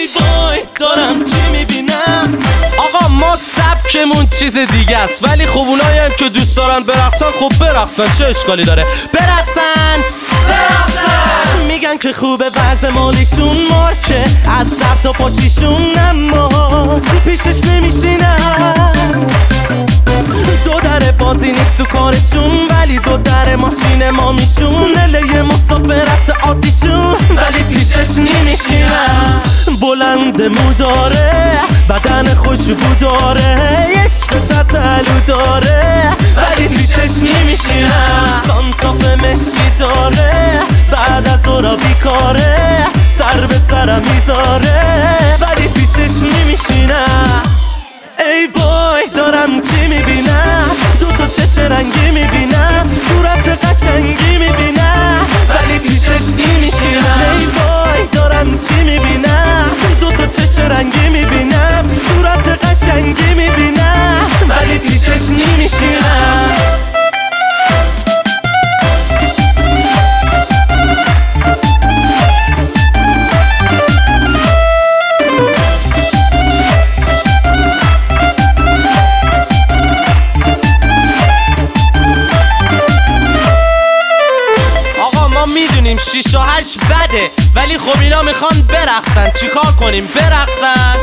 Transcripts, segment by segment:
ای وای دارم چی میبینم. آقا ما سبکمون چیز دیگه است، ولی خب اونایی هم که دوست دارن برقصن خب برقصن، چه اشکالی داره؟ برقصن میگن که خوبه وضع مالیشون مارکه از سر تا پاشیشون، اما پیشش نمیشینم. دو در بازی نیست تو کارشون، ولی دو در ماشین ما میشون. اله مسافرت عادیشون، ولی پیشش نمیشینم. بلند مو داره، بدن خوشبو داره، عشق تتلو داره، ولی پیشش نمیشینم. سانتاف مشکی داره، بعد از اورا بیکاره، سر به سرم میذاره، ولی پیشش نمیشینم. ای وای دارم چی میبینم، دوتا چش رنگی میبینم، صورت قشنگی میبینم، ولی پیشش نمیشینم. ای وای دارم چی میبینم، دوتا چش رنگی میبینم، صورت قشنگی میبینم، ولی پیشش نمیشینم. میدونیم 6 و 8 بده، ولی خب اینا میخوان برقصن، چیکار کنیم؟ برقصن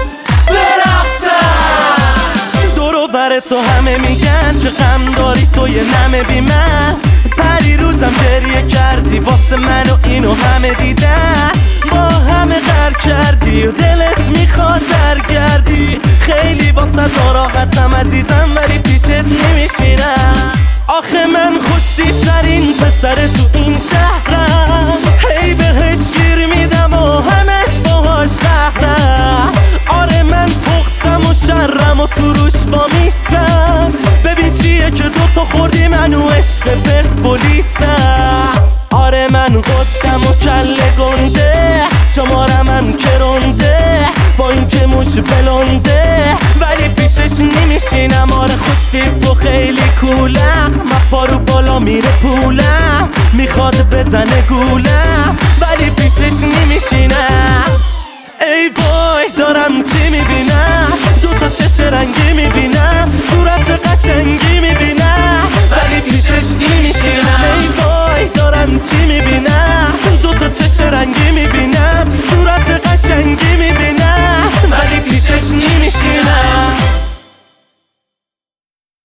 دورو بر تو همه میگن که غم داری تو یه نمه بی من. پری روزم گریه کردی واسه من و اینو همه دیدن، با همه غر کردی و دلت میخواد برگردی. خیلی واسه ناراحتم عزیزم، ولی پیشت نمیشینم. آخه من خوشتیبترین پسر تو این شهرم، هی بهش گیر میدم و همش باهاش قهرم. آره من تخصم و شرم و تو روش با میستم. ببین چیه که دوتا خوردی من و عشق پرسپولیسم. آره من قدم و کله گنده، شمارم هم کرنده، با این که موش بلنده، ولی پیشش نمیشینم. آره خوشتیب و خیلی کولم، مپا رو بالا میره پولم، میخواد بزنه گولم، ولی پیشش نمیشینم. ای وای دارم چی میبینم، دوتا چش رنگی میبینم،